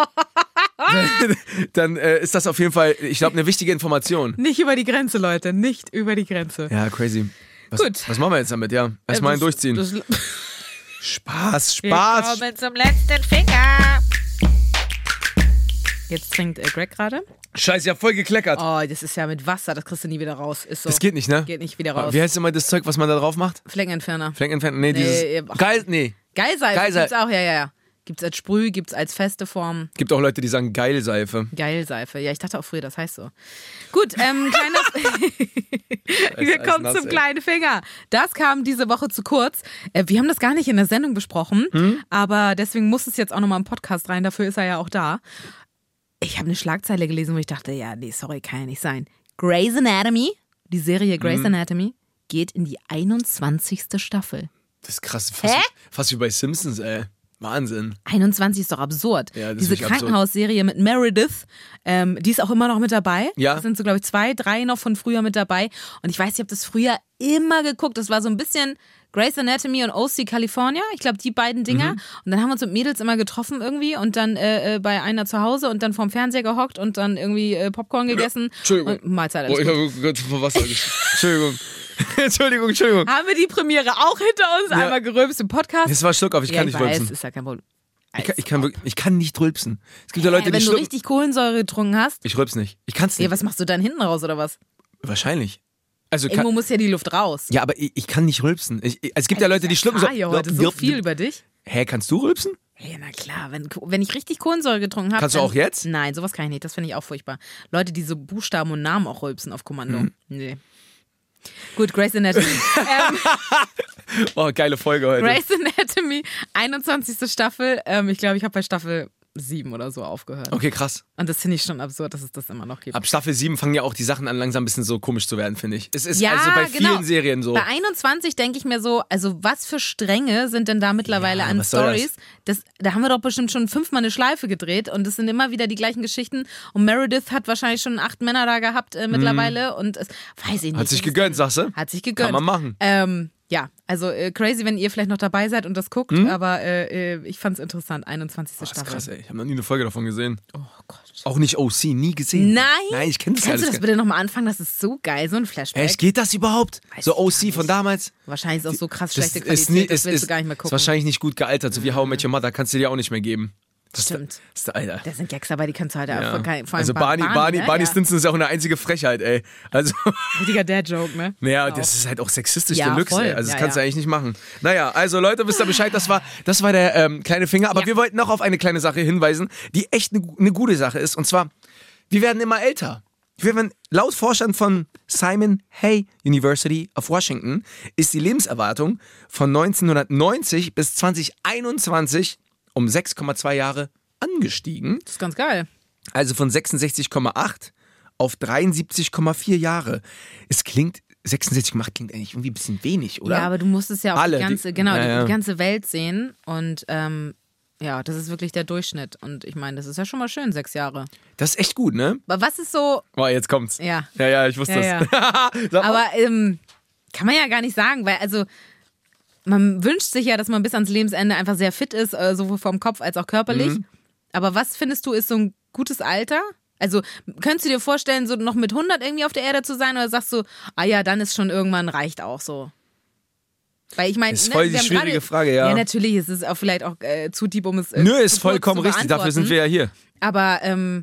[SPEAKER 2] Dann ist das auf jeden Fall, ich glaube, eine wichtige Information.
[SPEAKER 3] Nicht über die Grenze, Leute, nicht über die Grenze.
[SPEAKER 2] Ja, crazy.
[SPEAKER 3] Gut.
[SPEAKER 2] Was machen wir jetzt damit? Ja, erstmal einen durchziehen. Spaß.
[SPEAKER 3] Wir kommen zum letzten Finger. Jetzt trinkt Greg gerade.
[SPEAKER 2] Scheiße, ich hab voll gekleckert.
[SPEAKER 3] Oh, das ist ja mit Wasser, das kriegst du nie wieder raus. Ist so.
[SPEAKER 2] Das geht nicht, ne?
[SPEAKER 3] Geht nicht wieder raus.
[SPEAKER 2] Wie heißt immer das Zeug, was man da drauf macht?
[SPEAKER 3] Fleckenentferner.
[SPEAKER 2] Fleckenentferner? Nee, dieses... Geil, nee.
[SPEAKER 3] Geilseife gibt's auch, ja. Gibt's als Sprüh, gibt's als feste Form.
[SPEAKER 2] Gibt auch Leute, die sagen Geilseife.
[SPEAKER 3] Geilseife, ja, ich dachte auch früher, das heißt so. Gut, wir kommen zum kleinen Finger. Das kam diese Woche zu kurz. Wir haben das gar nicht in der Sendung besprochen, aber deswegen muss es jetzt auch nochmal im Podcast rein, dafür ist er ja auch da. Ich habe eine Schlagzeile gelesen, wo ich dachte, ja, nee, sorry, kann ja nicht sein. Grey's Anatomy, die Serie Grey's Anatomy, geht in die 21. Staffel.
[SPEAKER 2] Das ist krass, fast wie bei Simpsons, ey. Wahnsinn.
[SPEAKER 3] 21 ist doch absurd.
[SPEAKER 2] Ja, das
[SPEAKER 3] diese
[SPEAKER 2] ist
[SPEAKER 3] Krankenhausserie mit Meredith, die ist auch immer noch mit dabei.
[SPEAKER 2] Ja.
[SPEAKER 3] Das sind so, glaube ich, 2, 3 noch von früher mit dabei. Und ich weiß, ich habe das früher immer geguckt. Das war so ein bisschen Grey's Anatomy und OC California. Ich glaube, die beiden Dinger. Und dann haben wir uns mit Mädels immer getroffen irgendwie und dann bei einer zu Hause und dann vorm Fernseher gehockt und dann irgendwie Popcorn gegessen.
[SPEAKER 2] Entschuldigung.
[SPEAKER 3] Und Mahlzeit.
[SPEAKER 2] Ich habe gerade von Wasser Entschuldigung. Entschuldigung.
[SPEAKER 3] Haben wir die Premiere auch hinter uns?
[SPEAKER 2] Ja.
[SPEAKER 3] Einmal gerülpst im Podcast?
[SPEAKER 2] Das war Schluck auf, ich kann nicht rülpsen.
[SPEAKER 3] Ist ja kein Problem.
[SPEAKER 2] Ich kann nicht rülpsen. Es gibt ja Leute, die
[SPEAKER 3] wenn du
[SPEAKER 2] schlucken.
[SPEAKER 3] richtig Kohlensäure getrunken hast.
[SPEAKER 2] Ich rülps nicht. Ich kann's nicht.
[SPEAKER 3] Ja, was machst du dann hinten raus oder was?
[SPEAKER 2] Wahrscheinlich. Also
[SPEAKER 3] Irgendwo muss ja die Luft raus.
[SPEAKER 2] ja, aber ich kann nicht rülpsen. Es gibt ja Leute, die schlucken so.
[SPEAKER 3] Ja, heute so viel über dich.
[SPEAKER 2] Hä, kannst du rülpsen?
[SPEAKER 3] Ja, na klar, wenn ich richtig Kohlensäure getrunken habe.
[SPEAKER 2] Kannst du auch jetzt?
[SPEAKER 3] Nein, sowas kann ich nicht. Das finde ich auch furchtbar. Leute, die so Buchstaben und Namen auch rülpsen auf Kommando. Nee. Gut, Grey's Anatomy.
[SPEAKER 2] Oh, geile Folge heute.
[SPEAKER 3] Grey's Anatomy, 21. Staffel. Ich glaube, ich habe bei Staffel 7 oder so aufgehört.
[SPEAKER 2] Okay, krass.
[SPEAKER 3] Und das finde ich schon absurd, dass es das immer noch gibt.
[SPEAKER 2] Ab Staffel 7 fangen ja auch die Sachen an, langsam ein bisschen so komisch zu werden, finde ich. Es ist
[SPEAKER 3] Ja,
[SPEAKER 2] also bei vielen
[SPEAKER 3] genau.
[SPEAKER 2] Serien so.
[SPEAKER 3] Bei 21 denke ich mir so, also was für Stränge sind denn da mittlerweile
[SPEAKER 2] Ja,
[SPEAKER 3] an
[SPEAKER 2] was soll
[SPEAKER 3] Stories? Da haben wir doch bestimmt schon 5-mal eine Schleife gedreht und es sind immer wieder die gleichen Geschichten. Und Meredith hat wahrscheinlich schon 8 Männer da gehabt mittlerweile und es, weiß ich nicht.
[SPEAKER 2] Hat sich gegönnt, sagst du?
[SPEAKER 3] Hat sich gegönnt.
[SPEAKER 2] Kann man machen.
[SPEAKER 3] Ja, also crazy, wenn ihr vielleicht noch dabei seid und das guckt, aber ich fand's interessant, 21.
[SPEAKER 2] Das ist
[SPEAKER 3] Staffel.
[SPEAKER 2] krass, ey. Ich habe noch nie eine Folge davon gesehen.
[SPEAKER 3] Oh Gott.
[SPEAKER 2] Auch nicht OC, nie gesehen.
[SPEAKER 3] Nein?
[SPEAKER 2] Nein, ich kenne das
[SPEAKER 3] Kannst
[SPEAKER 2] alles
[SPEAKER 3] du das bitte nochmal anfangen? Das ist so geil, so ein Flashback.
[SPEAKER 2] Echt, geht das überhaupt?
[SPEAKER 3] Weiß
[SPEAKER 2] So
[SPEAKER 3] ich gar
[SPEAKER 2] OC
[SPEAKER 3] nicht.
[SPEAKER 2] von damals?
[SPEAKER 3] Wahrscheinlich ist auch so krass schlechte
[SPEAKER 2] ist
[SPEAKER 3] Qualität,
[SPEAKER 2] nie-
[SPEAKER 3] das willst du gar nicht mehr gucken.
[SPEAKER 2] Ist wahrscheinlich nicht gut gealtert, so wie How I Met Your Mother, kannst du dir auch nicht mehr geben.
[SPEAKER 3] Stimmt.
[SPEAKER 2] Alter.
[SPEAKER 3] Da sind Gags dabei, die kannst du halt
[SPEAKER 2] Ja.
[SPEAKER 3] vor allem
[SPEAKER 2] Also
[SPEAKER 3] Barney,
[SPEAKER 2] Barney
[SPEAKER 3] ne?
[SPEAKER 2] Stinson ist auch eine einzige Frechheit, ey. Also,
[SPEAKER 3] Richtiger Dad-Joke, ne?
[SPEAKER 2] naja,
[SPEAKER 3] Auch.
[SPEAKER 2] das ist halt auch sexistisch
[SPEAKER 3] Ja,
[SPEAKER 2] Deluxe,
[SPEAKER 3] voll.
[SPEAKER 2] ey. Also das
[SPEAKER 3] Ja,
[SPEAKER 2] kannst du
[SPEAKER 3] ja.
[SPEAKER 2] eigentlich nicht machen. Naja, also Leute, wisst ihr Bescheid, das war der kleine Finger. Aber
[SPEAKER 3] Ja.
[SPEAKER 2] wir wollten noch auf eine kleine Sache hinweisen, die echt eine gute Sache ist. Und zwar, wir werden immer älter. Laut Forschern von Simon Hay University of Washington ist die Lebenserwartung von 1990 bis 2021 um 6,2 Jahre angestiegen.
[SPEAKER 3] Das ist ganz geil.
[SPEAKER 2] Also von 66,8 auf 73,4 Jahre. Es klingt, 66,8 klingt eigentlich irgendwie ein bisschen wenig, oder?
[SPEAKER 3] Ja, aber du musst es ja auch
[SPEAKER 2] Alle,
[SPEAKER 3] die
[SPEAKER 2] ja, ja.
[SPEAKER 3] ganze Welt sehen und ja, das ist wirklich der Durchschnitt und ich meine, das ist ja schon mal schön, 6 Jahre.
[SPEAKER 2] Das ist echt gut, ne?
[SPEAKER 3] Aber was ist so,
[SPEAKER 2] Oh, jetzt kommt's.
[SPEAKER 3] ja,
[SPEAKER 2] Ja, ich wusste
[SPEAKER 3] Ja,
[SPEAKER 2] es. Sag mal.
[SPEAKER 3] aber kann man ja gar nicht sagen, weil also man wünscht sich ja, dass man bis ans Lebensende einfach sehr fit ist, sowohl vom Kopf als auch körperlich. Aber was findest du ist so ein gutes Alter? Also könntest du dir vorstellen, so noch mit 100 irgendwie auf der Erde zu sein oder sagst du, ah ja, dann ist schon irgendwann reicht auch so? Weil ich meine,
[SPEAKER 2] Das ist voll die
[SPEAKER 3] wir haben
[SPEAKER 2] schwierige
[SPEAKER 3] gerade-
[SPEAKER 2] Frage, ja.
[SPEAKER 3] Ja, natürlich, es ist auch vielleicht auch zu deep, um es
[SPEAKER 2] Nö, ist
[SPEAKER 3] zu kurz
[SPEAKER 2] vollkommen
[SPEAKER 3] zu
[SPEAKER 2] richtig. Dafür sind wir ja hier.
[SPEAKER 3] Aber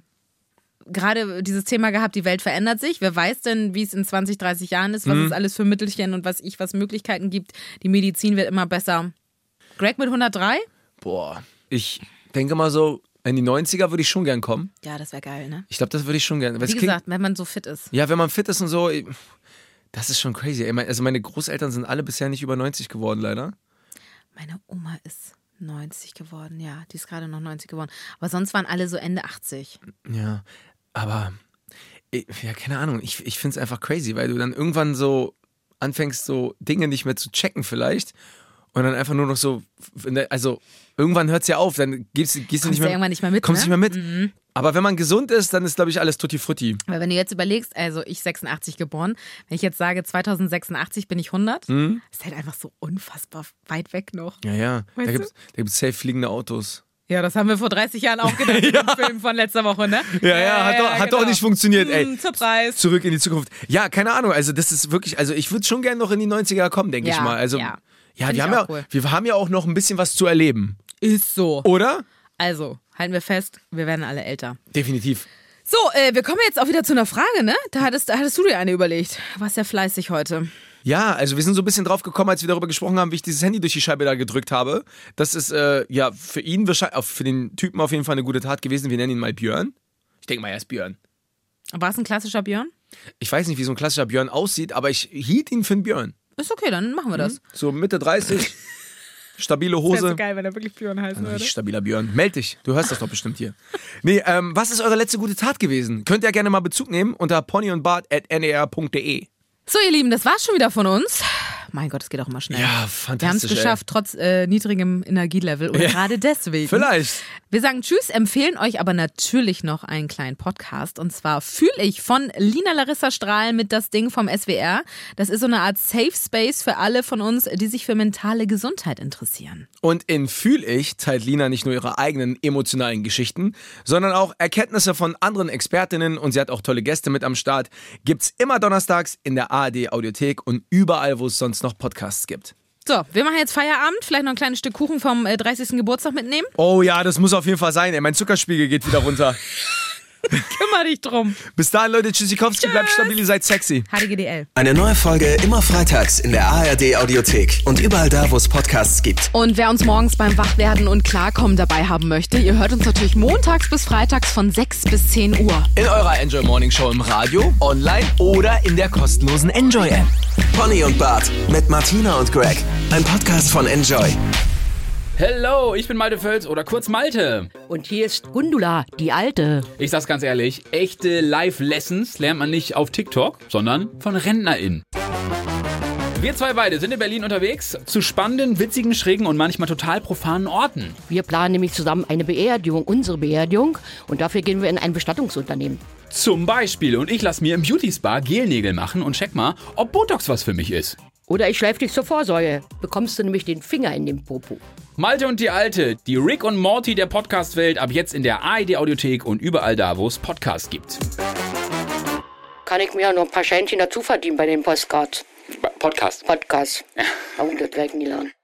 [SPEAKER 3] gerade dieses Thema gehabt, die Welt verändert sich. Wer weiß denn, wie es in 20, 30 Jahren ist, was es alles für Mittelchen und was Möglichkeiten gibt. Die Medizin wird immer besser. Greg mit 103?
[SPEAKER 2] Boah, ich denke mal so, in die 90er würde ich schon gern kommen.
[SPEAKER 3] Ja, das wäre geil, ne?
[SPEAKER 2] Ich glaube, das würde ich schon gern. Weil es
[SPEAKER 3] Wie
[SPEAKER 2] klingt-
[SPEAKER 3] gesagt, wenn man so fit ist.
[SPEAKER 2] Ja, wenn man fit ist und so, das ist schon crazy. Also meine Großeltern sind alle bisher nicht über 90 geworden, leider.
[SPEAKER 3] Meine Oma ist 90 geworden, ja. Die ist gerade noch 90 geworden. Aber sonst waren alle so Ende 80.
[SPEAKER 2] Ja, aber, ja, keine Ahnung. Ich finde es einfach crazy, weil du dann irgendwann so anfängst, so Dinge nicht mehr zu checken vielleicht. und dann einfach nur noch so, also irgendwann hört es ja auf, dann gehst du nicht mehr,
[SPEAKER 3] irgendwann nicht mehr mit,
[SPEAKER 2] kommst
[SPEAKER 3] ne?
[SPEAKER 2] nicht mehr mit. Aber wenn man gesund ist, dann ist, glaube ich, alles tutti frutti.
[SPEAKER 3] Weil wenn du jetzt überlegst, also ich 86 geboren, wenn ich jetzt sage 2086 bin ich 100, ist halt einfach so unfassbar weit weg noch.
[SPEAKER 2] Ja. Da
[SPEAKER 3] Weißt du?
[SPEAKER 2] gibt's safe fliegende Autos.
[SPEAKER 3] Ja, das haben wir vor 30 Jahren auch gedacht im Film von letzter Woche, ne?
[SPEAKER 2] Hat doch nicht funktioniert, ey.
[SPEAKER 3] Surprise.
[SPEAKER 2] Zurück in die Zukunft. Ja, keine Ahnung, also das ist wirklich, also ich würde schon gerne noch in die 90er kommen, denke ich mal. Also,
[SPEAKER 3] ja.
[SPEAKER 2] wir haben ja auch noch ein bisschen was zu erleben.
[SPEAKER 3] Ist so.
[SPEAKER 2] Oder?
[SPEAKER 3] Also, halten wir fest, wir werden alle älter.
[SPEAKER 2] Definitiv.
[SPEAKER 3] So, wir kommen jetzt auch wieder zu einer Frage, ne? Da hattest du dir eine überlegt. Warst ja fleißig heute.
[SPEAKER 2] Ja, also wir sind so ein bisschen drauf gekommen, als wir darüber gesprochen haben, wie ich dieses Handy durch die Scheibe da gedrückt habe. Das ist für ihn wahrscheinlich, für den Typen auf jeden Fall eine gute Tat gewesen. Wir nennen ihn mal Björn. Ich denke mal, er ist Björn.
[SPEAKER 3] War es ein klassischer Björn?
[SPEAKER 2] Ich weiß nicht, wie so ein klassischer Björn aussieht, aber ich hielt ihn für einen Björn.
[SPEAKER 3] Ist okay, dann machen wir das.
[SPEAKER 2] So Mitte 30, stabile
[SPEAKER 3] Das
[SPEAKER 2] Hose.
[SPEAKER 3] wäre so geil, wenn er wirklich Björn heißen würde.
[SPEAKER 2] Richtig stabiler Björn. Meld dich, du hörst das doch bestimmt hier. Nee, was ist eure letzte gute Tat gewesen? Könnt ihr gerne mal Bezug nehmen unter ponyundbart@ner.de.
[SPEAKER 3] So, ihr Lieben, das war's schon wieder von uns. Mein Gott, es geht auch immer schnell.
[SPEAKER 2] Ja, fantastisch.
[SPEAKER 3] Wir haben es geschafft, trotz niedrigem Energielevel. Oder gerade deswegen.
[SPEAKER 2] Vielleicht.
[SPEAKER 3] Wir sagen Tschüss, empfehlen euch aber natürlich noch einen kleinen Podcast. Und zwar Fühl ich von Lina Larissa Strahl mit Das Ding vom SWR. Das ist so eine Art Safe Space für alle von uns, die sich für mentale Gesundheit interessieren.
[SPEAKER 2] Und in Fühl ich teilt Lina nicht nur ihre eigenen emotionalen Geschichten, sondern auch Erkenntnisse von anderen Expertinnen und sie hat auch tolle Gäste mit am Start. Gibt's immer donnerstags in der ARD Audiothek und überall, wo es sonst noch Podcasts gibt.
[SPEAKER 3] So, wir machen jetzt Feierabend. Vielleicht noch ein kleines Stück Kuchen vom 30. Geburtstag mitnehmen.
[SPEAKER 2] Oh ja, das muss auf jeden Fall sein. Ey, mein Zuckerspiegel geht wieder runter.
[SPEAKER 3] Kümmer dich drum.
[SPEAKER 2] Bis dahin, Leute. Tschüssikowski, bleibt stabil, ihr seid sexy.
[SPEAKER 3] HDGDL.
[SPEAKER 1] Eine neue Folge immer freitags in der ARD Audiothek und überall da, wo es Podcasts gibt.
[SPEAKER 6] Und wer uns morgens beim Wachwerden und Klarkommen dabei haben möchte, ihr hört uns natürlich montags bis freitags von 6 bis 10 Uhr.
[SPEAKER 2] In eurer Enjoy Morning Show im Radio, online oder in der kostenlosen Enjoy App.
[SPEAKER 1] Pony und Bart mit Martina und Greg. Ein Podcast von Enjoy.
[SPEAKER 7] Hello, ich bin Malte Völz oder kurz Malte.
[SPEAKER 5] Und hier ist Gundula, die Alte.
[SPEAKER 7] Ich sag's ganz ehrlich, echte Live-Lessons lernt man nicht auf TikTok, sondern von RentnerInnen. Wir zwei beide sind in Berlin unterwegs, zu spannenden, witzigen, schrägen und manchmal total profanen Orten.
[SPEAKER 5] Wir planen nämlich zusammen eine Beerdigung, unsere Beerdigung. Und dafür gehen wir in ein Bestattungsunternehmen.
[SPEAKER 7] Zum Beispiel, und ich lass mir im Beauty-Spa Gelnägel machen und check mal, ob Botox was für mich ist.
[SPEAKER 5] Oder ich schleife dich zur Vorsorge. Bekommst du nämlich den Finger in den Popo.
[SPEAKER 7] Malte und die Alte, die Rick und Morty der Podcast-Welt, ab jetzt in der ARD-Audiothek und überall da, wo es Podcasts gibt.
[SPEAKER 5] Kann ich mir ja noch ein paar Scheinchen dazu verdienen bei den Postcards.
[SPEAKER 7] Podcast.
[SPEAKER 5] Podcast. Oh, das werde ich nie lernen.